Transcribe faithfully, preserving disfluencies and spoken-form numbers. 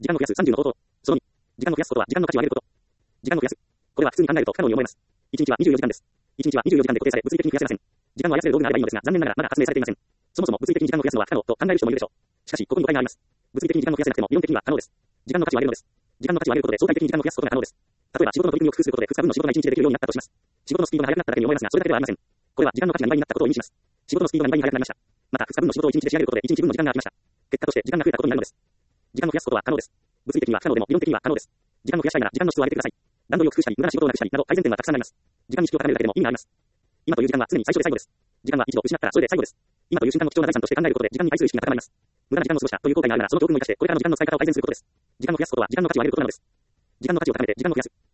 時間を増やすさんじゅうの方法。そのに、時間を増やすことは時間の価値を上げること。時間を増やす。これは普通に考えると不可能に思えます。いちにちはにじゅうよじかんです。いちにちはにじゅうよじかんで固定され物理的に増やせません。時間を操る道具があればいいのですが、残念ながらまだ発明されていません。そもそも物理的に時間を増やすのは不可能と考える人もいるでしょう。しかし、ここに誤解があります。物理的に時間を増やせなくても理論的には可能です。時間の価値を上げるのです。時間の価値を上げることで相対的に時間を増やすことが可能です。例えば仕事の取り組みを工夫することでふつかぶんの仕事がいちにちでできるようになったとします。仕事のスピードが速くなっただけに思えますが、それだけではありません。これは時間の価値がにばいになったことを意味します。仕事のスピードがにばいに速くなりました。またふつかぶんの仕事をいちにちで仕上げることでいちにちぶんの時間が空きました。結果として時間が増えたことになるのです。時間を増やすことは可能です。物理的には不可能でも理論的には可能です。時間を増やしたいなら時間の質を上げてください。段取りを工夫したり、無駄な仕事をなくしたりなど改善点はたくさんあります。時間に質を高めるだけでも意味があります。今という時間は常に最初で最後です。時間は一度失ったらそれで最後です。今という瞬間の貴重な財産として考えることで時間に対する意識が高まります。無駄な時間を過ごしたという後悔があるならその教訓を生かしてこれからの時間の使い方を改善することです。時間を増やすことは時間の価値を上げることなのです。時間の価値を高めて時間を増やす。